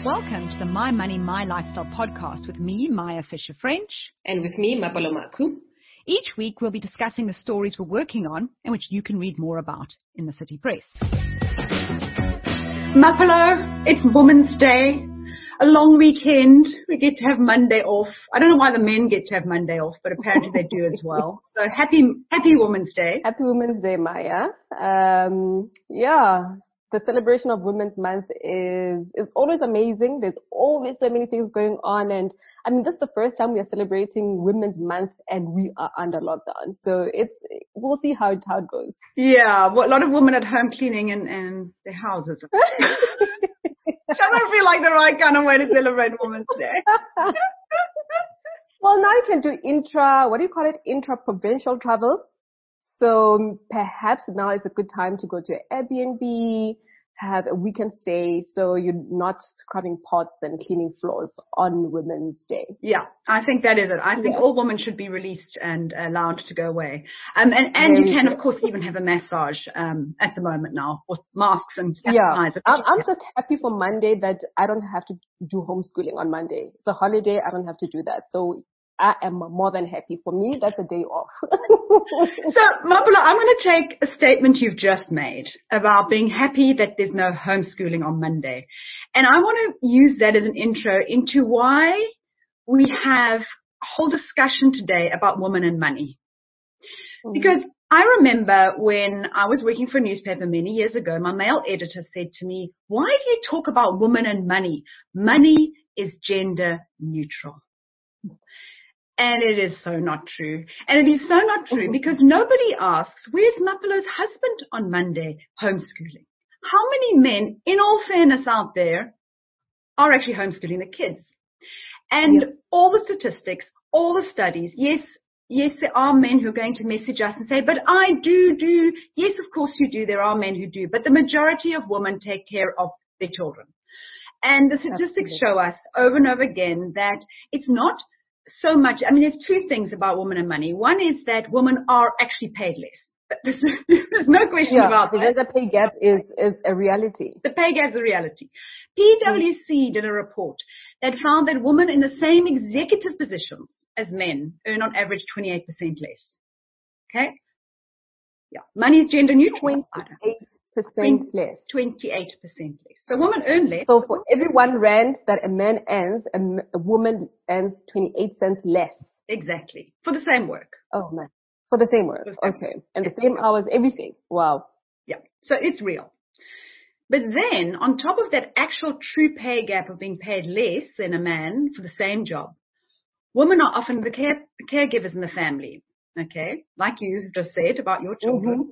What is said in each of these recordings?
Welcome to the My Money, My Lifestyle podcast with me, Maya Fisher-French. And with me, Mapalo Maku. Each week we'll be discussing the stories we're working on and which you can read more about in the City Press. Mapalo, it's Women's Day. A long weekend. We get to have Monday off. I don't know why the men get to have Monday off, but apparently they do as well. So happy Women's Day. Happy Women's Day, Maya. The celebration of Women's Month is always amazing. There's always so many things going on. And I mean, this is the first time we are celebrating Women's Month and we are under lockdown. So we'll see how it goes. Yeah, well, a lot of women at home cleaning and their houses. Doesn't feel like the right kind of way to celebrate Women's Day. Well, now you can do intra-provincial travel. So perhaps now is a good time to go to an Airbnb, have a weekend stay, so you're not scrubbing pots and cleaning floors on Women's Day. Yeah, I think that is it. I think all women should be released and allowed to go away. And you can, of course, even have a massage at the moment now with masks and sanitizer. Yeah, I'm just happy for Monday that I don't have to do homeschooling on Monday. It's a holiday. I don't have to do that. So I am more than happy. For me, that's a day off. So, Mapalo, I'm going to take a statement you've just made about being happy that there's no homeschooling on Monday. And I want to use that as an intro into why we have a whole discussion today about women and money. Because I remember when I was working for a newspaper many years ago, my male editor said to me, "Why do you talk about women and money? Money is gender neutral." And it is so not true. And it is so not true because nobody asks, where's Mapalo's husband on Monday homeschooling? How many men, in all fairness out there, are actually homeschooling the kids? And all the statistics, all the studies, yes, there are men who are going to message us and say, but I do. Yes, of course you do. There are men who do. But the majority of women take care of their children. And the statistics show us over and over again that it's not so much. I mean, there's two things about women and money. One is that women are actually paid less. There's no question about that. The pay gap is a reality. The pay gap is a reality. PwC did a report that found that women in the same executive positions as men earn on average 28% less. Okay? Yeah. Money is gender neutral. 28% less. 28% less. So women earn less. So for every R1 that a man earns, a woman earns 28 cents less. Exactly. For the same work. Oh man. For the same work. Okay. And the same hours, everything. Wow. Yeah. So it's real. But then on top of that actual true pay gap of being paid less than a man for the same job, women are often the caregivers in the family. Okay, like you just said about your children.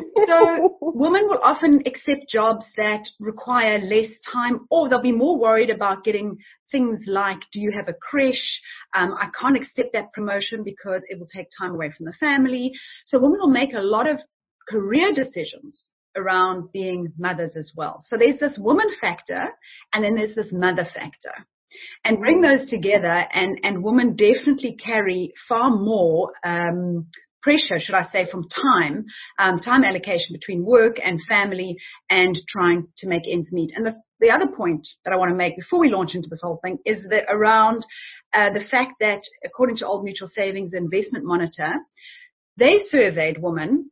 So women will often accept jobs that require less time, or they'll be more worried about getting things like, do you have a creche? I can't accept that promotion because it will take time away from the family. So women will make a lot of career decisions around being mothers as well. So there's this woman factor, and then there's this mother factor. And bring those together, and women definitely carry far more pressure, should I say, from time allocation between work and family and trying to make ends meet. And the other point that I want to make before we launch into this whole thing is that around the fact that, according to Old Mutual Savings Investment Monitor, they surveyed women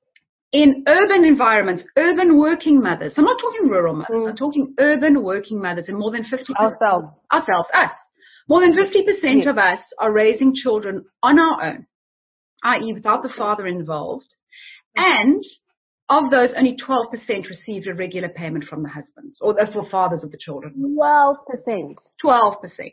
in urban environments, urban working mothers. I'm not talking rural mothers. I'm talking urban working mothers, and more than 50%. Us. More than 50% of us are raising children on our own, i.e. without the father involved. And of those, only 12% received a regular payment from the husbands, or for fathers of the children. 12%. 12%.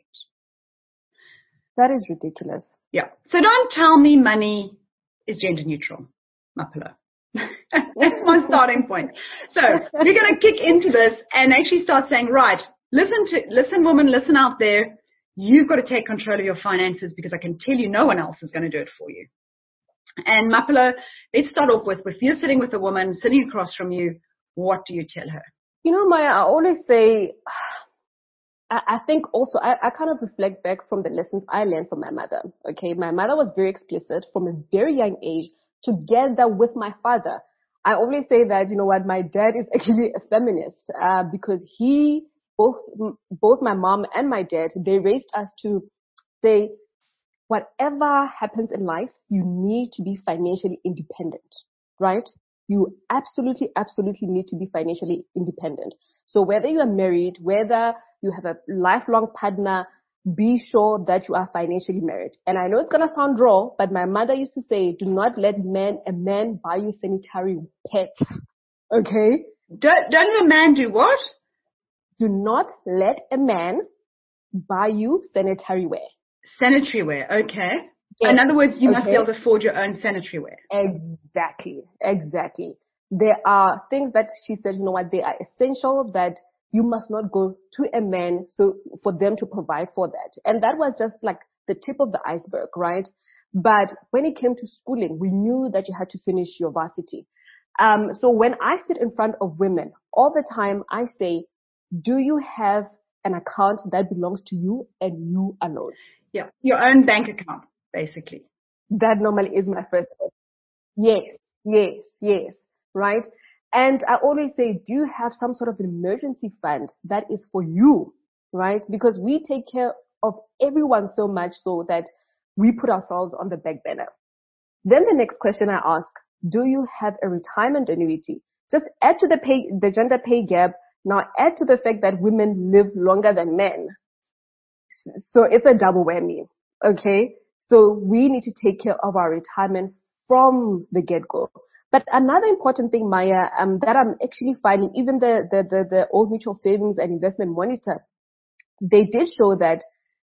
That is ridiculous. Yeah. So don't tell me money is gender neutral, Mapalo. That's my starting point. So we're going to kick into this and actually start saying, right, listen, woman, listen out there. You've got to take control of your finances because I can tell you no one else is going to do it for you. And Mapalo, let's start off with, if you're sitting with a woman sitting across from you, what do you tell her? You know, Maya, I always say, I think also, I kind of reflect back from the lessons I learned from my mother. Okay. My mother was very explicit from a very young age together with my father. I always say that, you know what, my dad is actually a feminist, because he both my mom and my dad, they raised us to say, whatever happens in life, you need to be financially independent, right? You absolutely, absolutely need to be financially independent. So whether you are married, whether you have a lifelong partner, be sure that you are financially married. And I know it's going to sound raw, but my mother used to say, do not let a man buy you sanitary pets. Okay? Don't let a man do what? Do not let a man buy you sanitary wear. Sanitary wear, okay. Yes. In other words, you must be able to afford your own sanitary wear. Exactly. There are things that she said, you know what, they are essential, that you must not go to a man so for them to provide for that. And that was just like the tip of the iceberg, right? But when it came to schooling, we knew that you had to finish your varsity. So when I sit in front of women, all the time I say, do you have an account that belongs to you and you alone? Yeah, your own bank account, basically. That normally is my first step. Yes, right? And I always say, do you have some sort of an emergency fund that is for you, right? Because we take care of everyone so much so that we put ourselves on the back burner. Then the next question I ask, do you have a retirement annuity? Just add to the gender pay gap. Now add to the fact that women live longer than men. So it's a double whammy. Okay. So we need to take care of our retirement from the get-go. But another important thing, Maya, that I'm actually finding, even the Old Mutual Savings and Investment Monitor, they did show that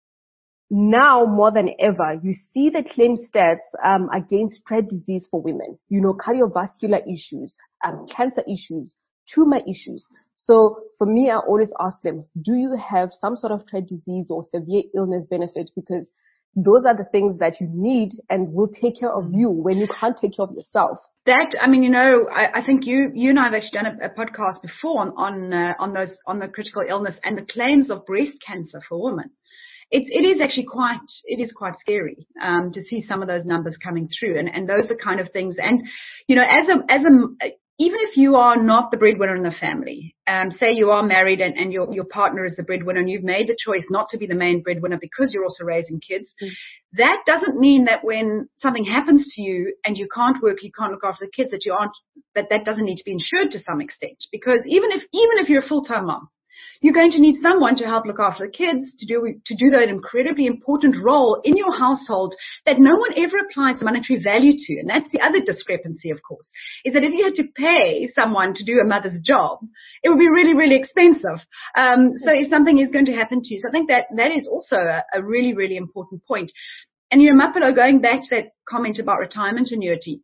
now more than ever, you see the claim stats against dread disease for women. You know, cardiovascular issues, cancer issues, tumor issues. So for me, I always ask them, do you have some sort of dread disease or severe illness benefit? Because those are the things that you need and will take care of you when you can't take care of yourself. That, I mean, you know, I think you and I have actually done a podcast before on the critical illness and the claims of breast cancer for women. It is actually quite scary, to see some of those numbers coming through, and those are the kind of things. And, you know, even if you are not the breadwinner in the family, say you are married and your partner is the breadwinner and you've made the choice not to be the main breadwinner because you're also raising kids, that doesn't mean that when something happens to you and you can't work, you can't look after the kids, that doesn't need to be insured to some extent. Because even if you're a full-time mom, you're going to need someone to help look after the kids, to do that incredibly important role in your household that no one ever applies monetary value to. And that's the other discrepancy, of course, is that if you had to pay someone to do a mother's job, it would be really, really expensive. So if something is going to happen to you, so I think that is also a really, really important point. And, you know, Mapelo, going back to that comment about retirement annuity,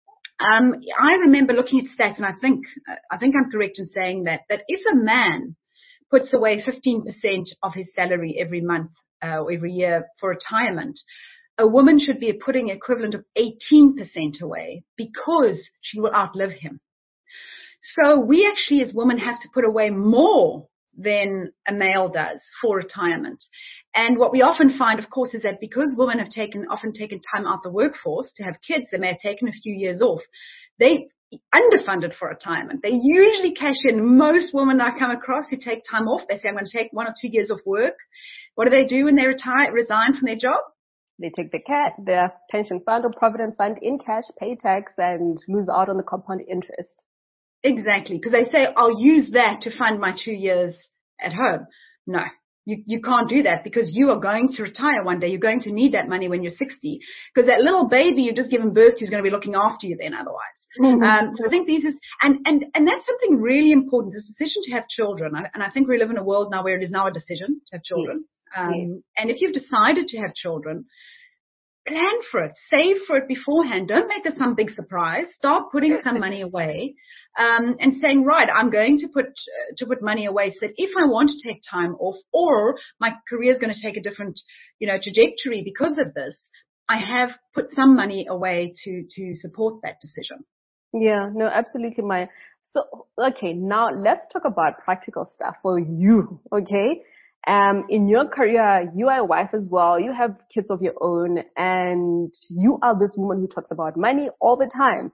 I remember looking at stats, and I think I'm correct in saying that if a man puts away 15% of his salary every month or every year for retirement, a woman should be putting equivalent of 18% away because she will outlive him. So we actually as women have to put away more than a male does for retirement. And what we often find, of course, is that because women have often taken time out the workforce to have kids, they may have taken a few years off, they underfunded for retirement. They usually cash in. Most women I come across who take time off, they say, I'm going to take 1 or 2 years off work. What do when they resign from their job? They take their pension fund or provident fund in cash, pay tax, and lose out on the compound interest. Exactly, because they say, I'll use that to fund my 2 years at home. No, you can't do that because you are going to retire one day. You're going to need that money when you're 60 because that little baby you've just given birth to is going to be looking after you then otherwise. Mm-hmm. So I think these is, and that's something really important, this decision to have children. And I think we live in a world now where it is now a decision to have children. Yes. And if you've decided to have children, plan for it, save for it beforehand. Don't make this some big surprise. Start putting some money away, and saying, right, I'm going to put money away so that if I want to take time off or my career is going to take a different, trajectory because of this, I have put some money away to support that decision. Yeah, no, absolutely, Maya. So, okay, now let's talk about practical stuff for you, okay? In your career, you are a wife as well. You have kids of your own, and you are this woman who talks about money all the time.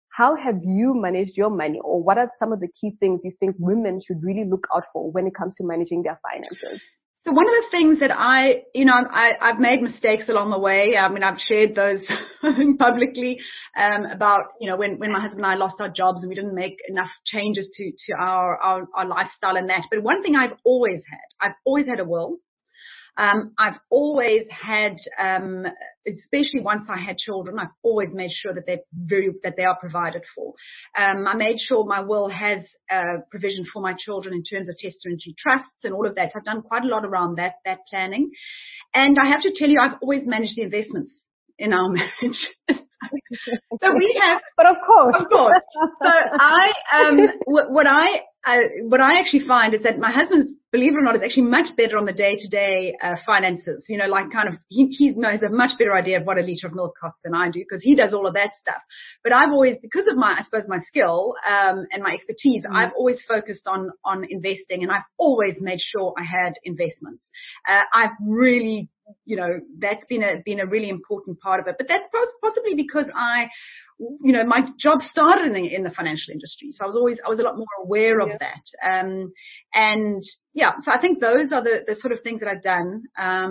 how have you managed your money, or what are some of the key things you think women should really look out for when it comes to managing their finances? So one of the things that I've made mistakes along the way. I mean, I've shared those publicly, about, when my husband and I lost our jobs and we didn't make enough changes to our lifestyle and that. But one thing I've always had a will. I've always had, especially once I had children, I've always made sure that they are provided for. I made sure my will has provision for my children in terms of testamentary trusts and all of that. So I've done quite a lot around that planning. And I have to tell you, I've always managed the investments in our marriage. So we have, but of course. So what I actually find is that my husband's, believe it or not, is actually much better on the day-to-day finances. He knows a much better idea of what a liter of milk costs than I do, because he does all of that stuff. But I've always, because of my skill and my expertise, I've always focused on investing, and I've always made sure I had investments. I've really, that's been a really important part of it. But that's possibly because my job started in the financial industry. So I was a lot more aware of that. So I think those are the sort of things that I've done.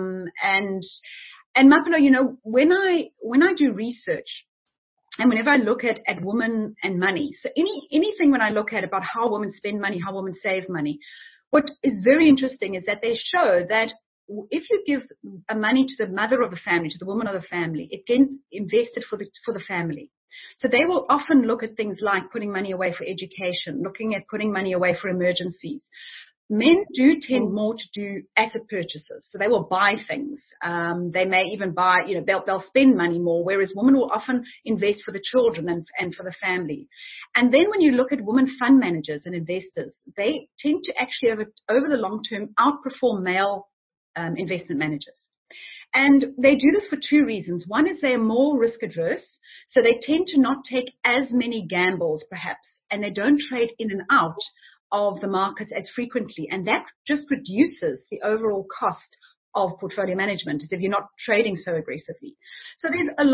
And Mapelo, when I do research, and whenever I look at women and money, so anything when I look at about how women spend money, how women save money, what is very interesting is that they show that if you give money to the mother of the family, to the woman of the family, it gets invested for the family. So they will often look at things like putting money away for education, looking at putting money away for emergencies. Men do tend more to do asset purchases. So they will buy things. They may even buy, they'll spend money more, whereas women will often invest for the children and for the family. And then when you look at women fund managers and investors, they tend to actually over the long term outperform male investment managers. And they do this for two reasons. One is they are more risk adverse, so they tend to not take as many gambles perhaps, and they don't trade in and out of the markets as frequently, and that just reduces the overall cost of portfolio management if you're not trading so aggressively. So there's a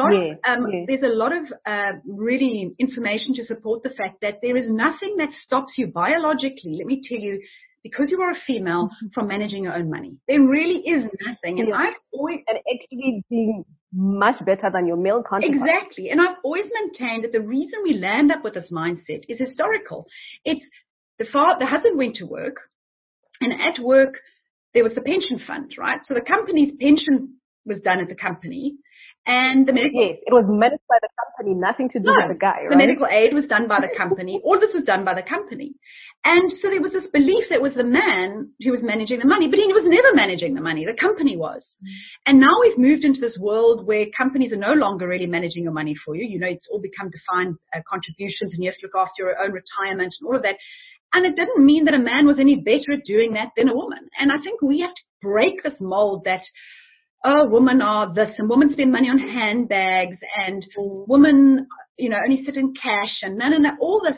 lot of really information to support the fact that there is nothing that stops you biologically, let me tell you, because you are a female, from managing your own money. There really is nothing. And I've always... And actually being much better than your male counterparts. Exactly. And I've always maintained that the reason we land up with this mindset is historical. It's the husband went to work, and at work there was the pension fund, right? So the company's pension was done at the company, and the medical... Yes, it was managed by the company, nothing to do with the guy, right? The medical aid was done by the company. All this was done by the company. And so there was this belief that it was the man who was managing the money, but he was never managing the money. The company was. And now we've moved into this world where companies are no longer really managing your money for you. It's all become defined contributions, and you have to look after your own retirement and all of that. And it didn't mean that a man was any better at doing that than a woman. And I think we have to break this mold that, women are this, and women spend money on handbags, and women, only sit in cash, and no, all this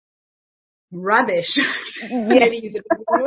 rubbish. It's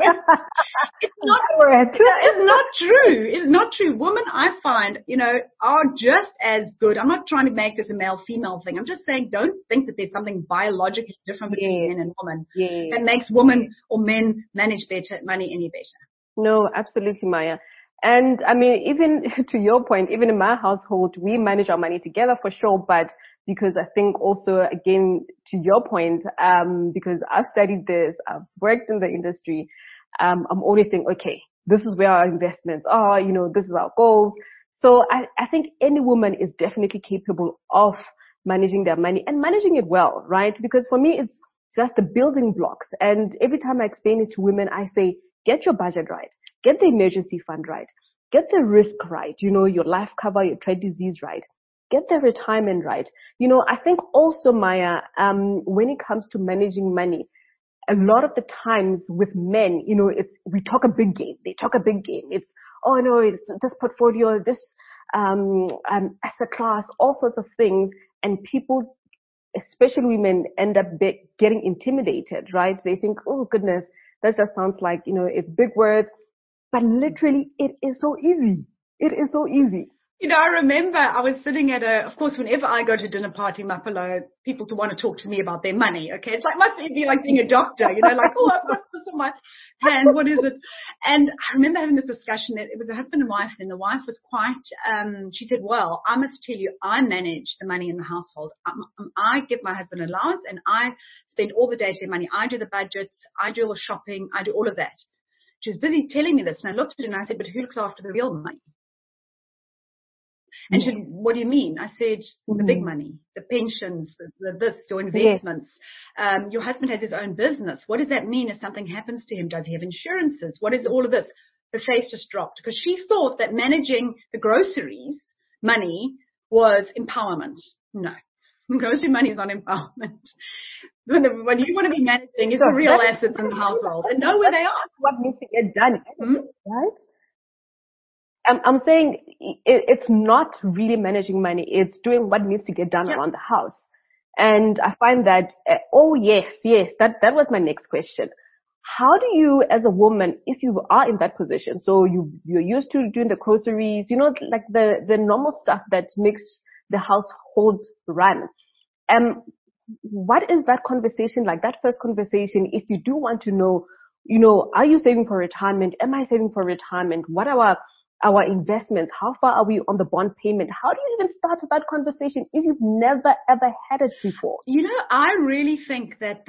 not true. It's not true. Women, I find, are just as good. I'm not trying to make this a male-female thing. I'm just saying, don't think that there's something biologically different between men and women that makes women or men manage money any better. No, absolutely, Maya. And I mean, even to your point, even in my household, we manage our money together for sure. But because I think also, again, to your point, because I've studied this, I've worked in the industry, I'm always saying, okay, this is where our investments are, this is our goals. So I think any woman is definitely capable of managing their money and managing it well, right? Because for me, it's just the building blocks. And every time I explain it to women, I say, get your budget right. Get the emergency fund right. Get the risk right. Your life cover, your trade disease right. Get the retirement right. I think also, Maya, when it comes to managing money, a lot of the times with men, we talk a big game. They talk a big game. It's, it's this portfolio, this asset class, all sorts of things. And people, especially women, end up getting intimidated, right? They think, oh, goodness, that just sounds like, it's big words. But literally, it is so easy. It is so easy. I remember I was sitting at of course, whenever I go to a dinner party, Mapelo, people to want to talk to me about their money. Okay. It's like, must be like being a doctor, like, oh, I've got this on my hand. What is it? And I remember having this discussion. It was a husband and wife, and the wife was quite, she said, well, I must tell you, I manage the money in the household. I give my husband an allowance and I spend all the day-to-day money. I do the budgets. I do all the shopping. I do all of that. She was busy telling me this, and I looked at her and I said, but who looks after the real money? And she said, what do you mean? I said, the big money, the pensions, your investments. Yes. Your husband has his own business. What does that mean if something happens to him? Does he have insurances? What is all of this? Her face just dropped because she thought that managing the groceries money was empowerment. No, grocery money is not empowerment. When you want to be managing, it's the real assets in the household and know where they are. What needs to get done, right? I'm saying it's not really managing money. It's doing what needs to get done around the house. And I find that, that was my next question. How do you, as a woman, if you are in that position, so you're used to doing the groceries, like the normal stuff that makes the household run. What is that conversation like, that first conversation, if you do want to know, are you saving for retirement? Am I saving for retirement? What are our investments? How far are we on the bond payment? How do you even start that conversation if you've never ever had it before? I really think that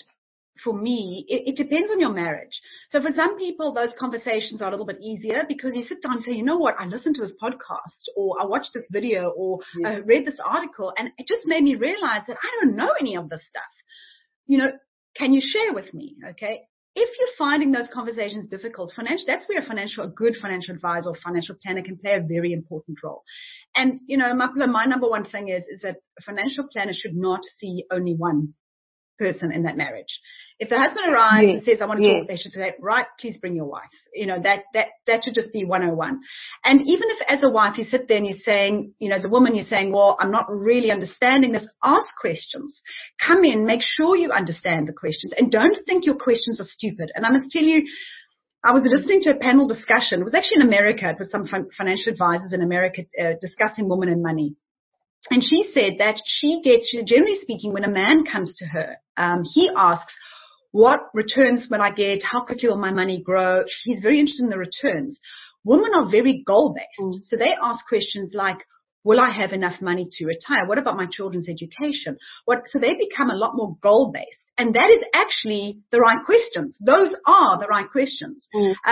for me, it depends on your marriage. So for some people, those conversations are a little bit easier because you sit down and say, you know what, I listened to this podcast or I watched this video or I read this article and it just made me realize that I don't know any of this stuff. Can you share with me? Okay. If you're finding those conversations difficult, that's where a good financial advisor or financial planner can play a very important role. And, my number one thing is that a financial planner should not see only one person in that marriage. If the husband arrives and says, I want to talk, they should say, right, please bring your wife. That should just be 101. And even if as a wife you sit there and you're saying, as a woman, you're saying, well, I'm not really understanding this, ask questions. Come in, make sure you understand the questions and don't think your questions are stupid. And I must tell you, I was listening to a panel discussion. It was actually in America. It was some financial advisors in America discussing women and money. And she said that generally speaking, when a man comes to her, he asks, what returns will I get? How quickly will my money grow? He's very interested in the returns. Women are very goal-based. So they ask questions like, will I have enough money to retire? What about my children's education? So they become a lot more goal-based. And that is actually the right questions. Those are the right questions.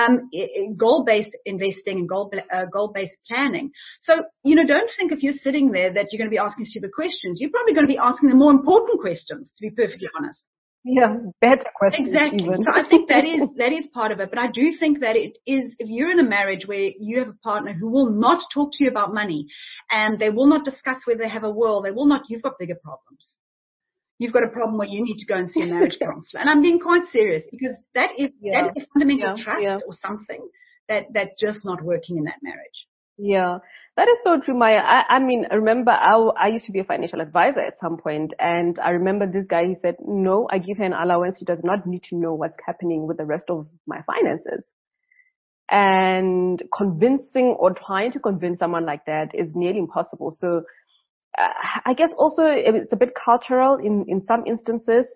Goal-based investing and goal-based planning. So, don't think if you're sitting there that you're going to be asking stupid questions. You're probably going to be asking the more important questions, to be perfectly honest. Yeah, better questions. Exactly. Even. So I think that is part of it. But I do think that it is, if you're in a marriage where you have a partner who will not talk to you about money and they will not discuss whether they have a will, you've got bigger problems. You've got a problem where you need to go and see a marriage counselor. And I'm being quite serious because that is fundamental trust or something that's just not working in that marriage. Yeah, that is so true, Maya. I mean, I remember I used to be a financial advisor at some point, and I remember this guy, he said, no, I give her an allowance. She does not need to know what's happening with the rest of my finances. And convincing or trying to convince someone like that is nearly impossible. So I guess also it's a bit cultural in some instances,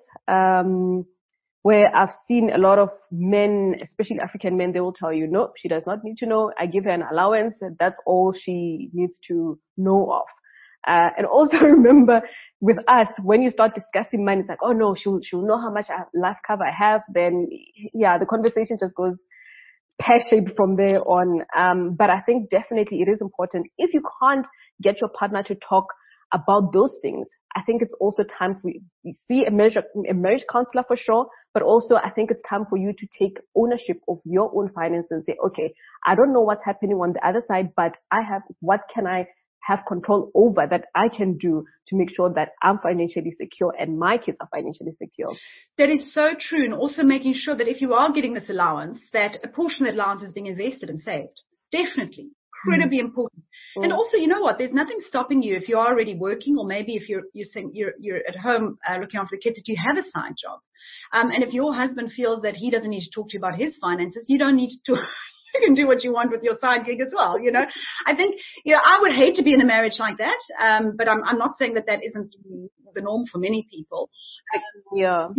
where I've seen a lot of men, especially African men, they will tell you, no, she does not need to know. I give her an allowance. That's all she needs to know of. And also remember with us, when you start discussing money, it's like, oh no, she'll know how much life cover I have. Then the conversation just goes pear-shaped from there on. But I think definitely it is important. If you can't get your partner to talk about those things, I think it's also time for you see a marriage counselor for sure, but also I think it's time for you to take ownership of your own finances and say, okay, I don't know what's happening on the other side, but what can I have control over that I can do to make sure that I'm financially secure and my kids are financially secure. That is so true. And also making sure that if you are getting this allowance, that a portion of the allowance is being invested and saved. Definitely. Incredibly important. And also, you know what? There's nothing stopping you if you're already working, or maybe if you're saying you're at home looking after the kids, that you have a side job. And if your husband feels that he doesn't need to talk to you about his finances, you don't need to you can do what you want with your side gig as well. I think, I would hate to be in a marriage like that. But I'm not saying that isn't the norm for many people. I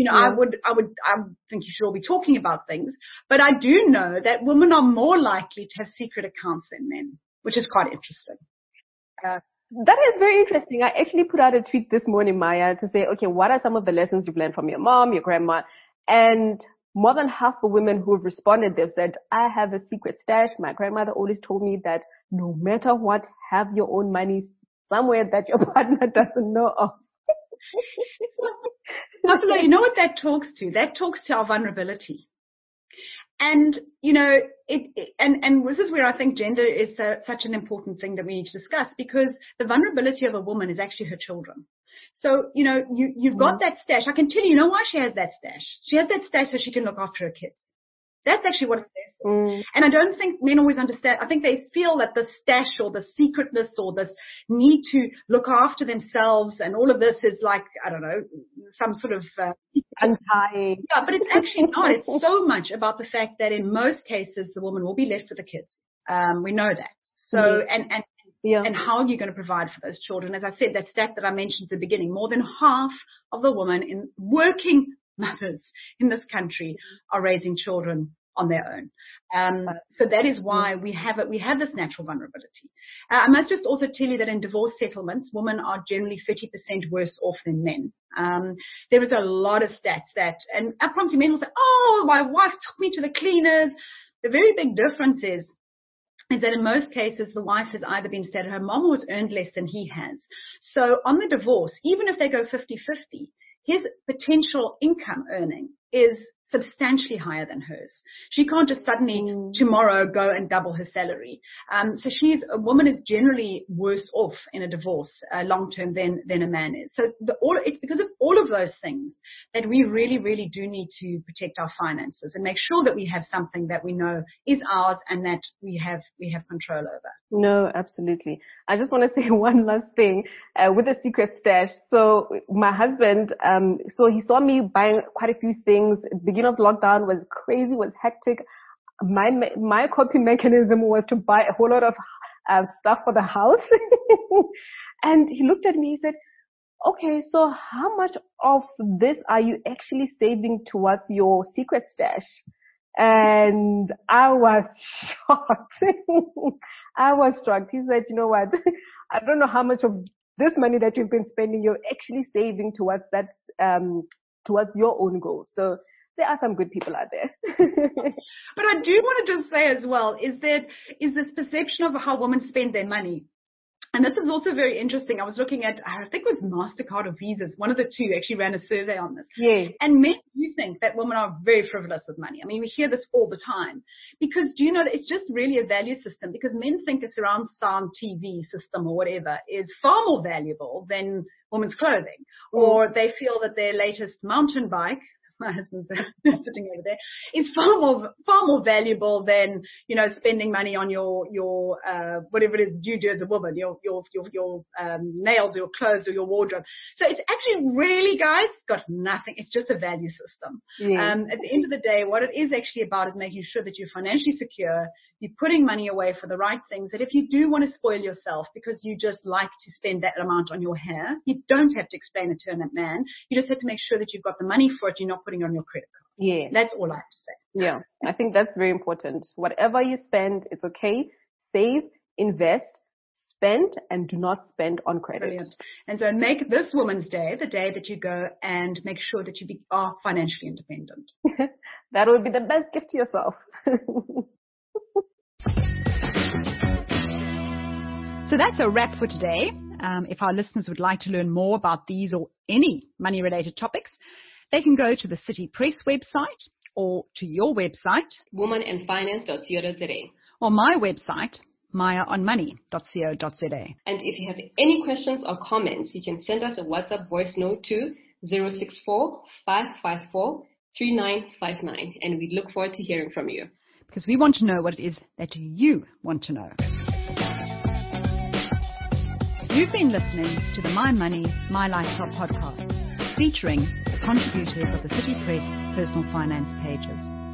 think you should all be talking about things, but I do know that women are more likely to have secret accounts than men, which is quite interesting. That is very interesting. I actually put out a tweet this morning, Maya, to say, okay, what are some of the lessons you've learned from your mom, your grandma? And more than half the women who have responded, they've said, I have a secret stash. My grandmother always told me that no matter what, have your own money somewhere that your partner doesn't know of. Buffalo, you know what that talks to? That talks to our vulnerability. And, and this is where I think gender is such an important thing that we need to discuss, because the vulnerability of a woman is actually her children. So, you've got that stash. I can tell you, why she has that stash? She has that stash so she can look after her kids. That's actually what it's there for. And I don't think men always understand. I think they feel that the stash or the secretness or this need to look after themselves and all of this is like, I don't know, some sort of untying. Yeah, but it's actually not. It's so much about the fact that in most cases the woman will be left with the kids. We know that. So and how are you going to provide for those children? As I said, that stat that I mentioned at the beginning, more than half of the women in working mothers in this country are raising children on their own. So that is why we have this natural vulnerability. I must just also tell you that in divorce settlements, women are generally 30% worse off than men. There is a lot of stats and I promise you, men will say, oh, my wife took me to the cleaners. The very big difference is that in most cases, the wife has either been stay-at-home mom or has earned less than he has. So on the divorce, even if they go 50-50, his potential income earning is substantially higher than hers. She can't just suddenly tomorrow go and double her salary. So a woman is generally worse off in a divorce long term than a man is. So it's because of all of those things that we really, really do need to protect our finances and make sure that we have something that we know is ours and that we have control over. No, absolutely. I just want to say one last thing with the secret stash. So my husband, so he saw me buying quite a few things. Beginning of lockdown was crazy, was hectic. My coping mechanism was to buy a whole lot of stuff for the house. And he looked at me, he said, okay, so how much of this are you actually saving towards your secret stash? And I was shocked. I was shocked. He said, you know what? I don't know how much of this money that you've been spending, you're actually saving towards that, towards your own goals. So there are some good people out there. But I do want to just say as well, is this perception of how women spend their money. And this is also very interesting. I was looking at, I think it was MasterCard or Visas. One of the two actually ran a survey on this. Yeah. And men do think that women are very frivolous with money. I mean, we hear this all the time. Because do you know that it's just really a value system? Because men think a surround sound TV system or whatever is far more valuable than women's clothing. Or they feel that their latest mountain bike, my husband's sitting over there, is far more valuable than, spending money on your whatever it is you do as a woman, your nails, or your clothes, or your wardrobe. So it's actually really, guys, got nothing. It's just a value system. Yeah. At the end of the day, what it is actually about is making sure that you're financially secure, you're putting money away for the right things, that if you do want to spoil yourself because you just like to spend that amount on your hair, you don't have to explain it to a man. You just have to make sure that you've got the money for it, you're not putting it on your credit card. Yeah. That's all I have to say. Yeah, I think that's very important. Whatever you spend, it's okay. Save, invest, spend, and do not spend on credit. Brilliant. And so make this Women's Day the day that you go and make sure that you are financially independent. That would be the best gift to yourself. So that's a wrap for today. If our listeners would like to learn more about these or any money-related topics, they can go to the City Press website or to your website, womanandfinance.co.za, or my website, mayaonmoney.co.za. And if you have any questions or comments, you can send us a WhatsApp voice note to 064-554-3959, and we look forward to hearing from you. Because we want to know what it is that you want to know. You've been listening to the My Money, My Lifestyle podcast, featuring the contributors of the City Press personal finance pages.